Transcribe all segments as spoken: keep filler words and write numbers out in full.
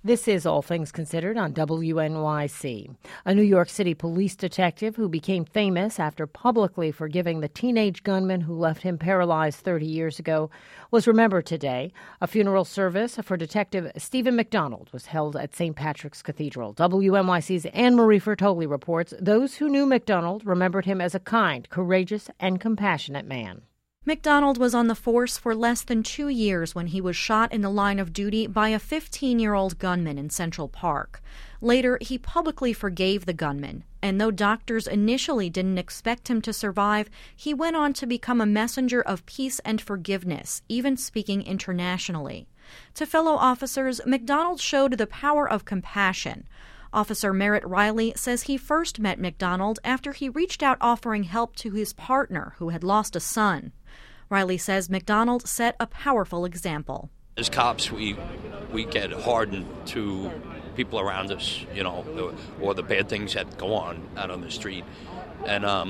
This is All Things Considered on W N Y C. A New York City police detective who became famous after publicly forgiving the teenage gunman who left him paralyzed thirty years ago was remembered today. A funeral service for Detective Stephen McDonald was held at Saint Patrick's Cathedral. W N Y C's Anne-Marie Fertoli reports those who knew McDonald remembered him as a kind, courageous, and compassionate man. McDonald was on the force for less than two years when he was shot in the line of duty by a fifteen-year-old gunman in Central Park. Later, he publicly forgave the gunman, and though doctors initially didn't expect him to survive, he went on to become a messenger of peace and forgiveness, even speaking internationally. To fellow officers, McDonald showed the power of compassion. Officer Merritt Riley says he first met McDonald after he reached out offering help to his partner who had lost a son. Riley says McDonald set a powerful example. As cops, we we get hardened to people around us, you know, or the bad things that go on out on the street. And um,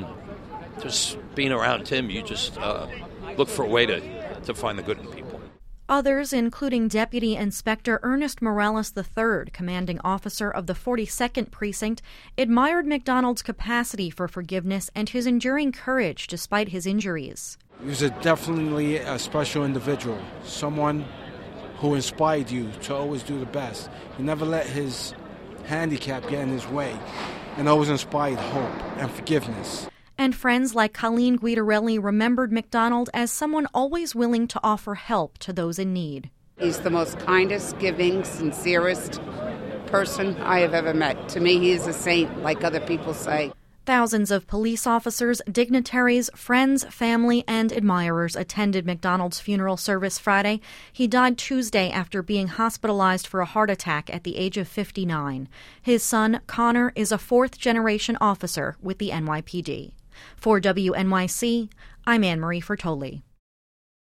just being around Tim, you just uh, look for a way to, to find the good in people. Others, including Deputy Inspector Ernest Morales the third, commanding officer of the forty-second Precinct, admired McDonald's capacity for forgiveness and his enduring courage despite his injuries. He was a definitely a special individual, someone who inspired you to always do the best. He never let his handicap get in his way and always inspired hope and forgiveness. And friends like Colleen Guidarelli remembered McDonald as someone always willing to offer help to those in need. He's the most kindest, giving, sincerest person I have ever met. To me, he is a saint, like other people say. Thousands of police officers, dignitaries, friends, family, and admirers attended McDonald's funeral service Friday. He died Tuesday after being hospitalized for a heart attack at the age of fifty-nine. His son, Connor, is a fourth-generation officer with the N Y P D. For W N Y C, I'm Anne-Marie Fertoli.